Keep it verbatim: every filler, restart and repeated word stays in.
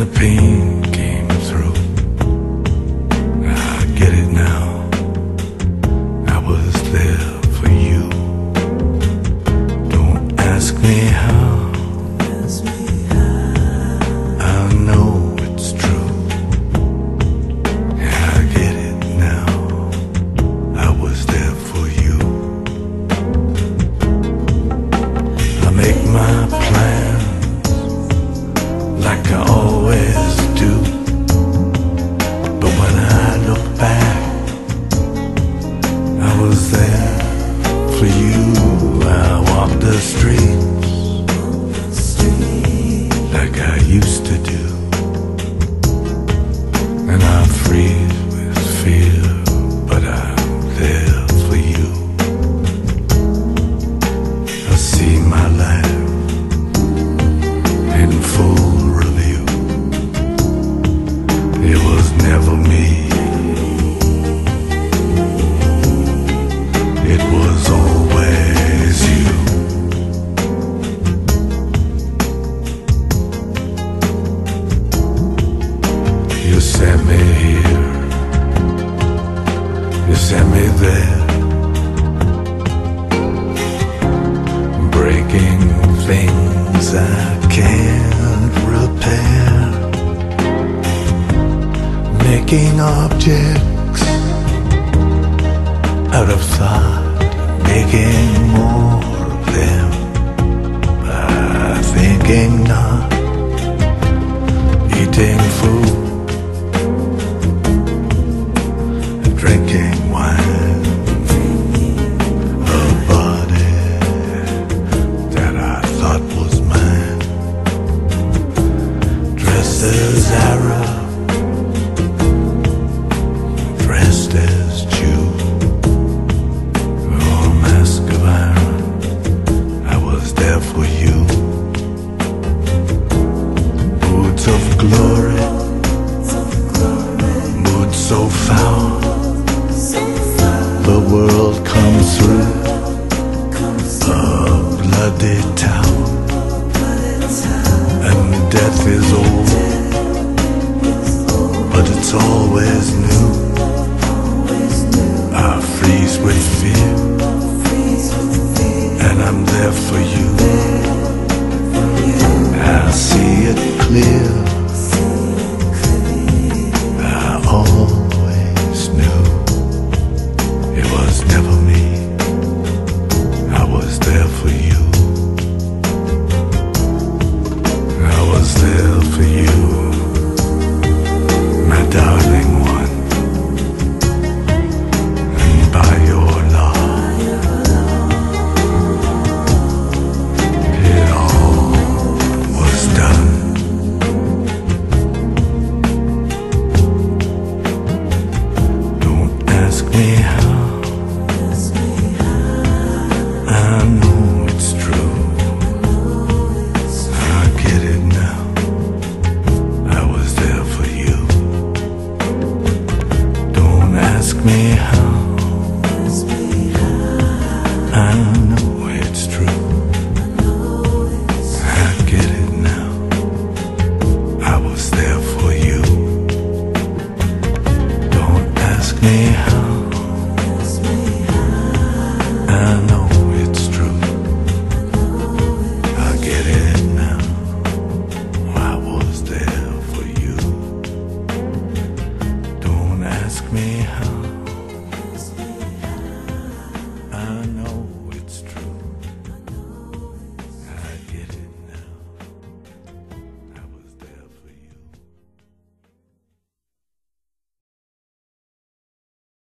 the pain came through. I get it now. I was there for you. Don't ask me how. I know it's true. Yeah, I get it now. I was there for you. I make my plans like I always do. But when I look back, I was there for you. I walked the streets like I used to do, and I freeze with fear, but I'm there for you. I see my life in full review. It was never me. It was always you. You sent me here. You sent me there. Breaking things I can't repair. Making objects out of thought. Making more of them by thinking not. Eating food, drinking wine. A body that I thought was mine. Dressed as Arab, dressed as Jew. Oh, mask of iron, I was there for you. Moods of glory, moods so foul. The world comes through a bloody town, and death is old, but it's always new. I freeze with fear, and I'm there for you. I see it clear. I always knew it was never me. I was there for you. I was there for you.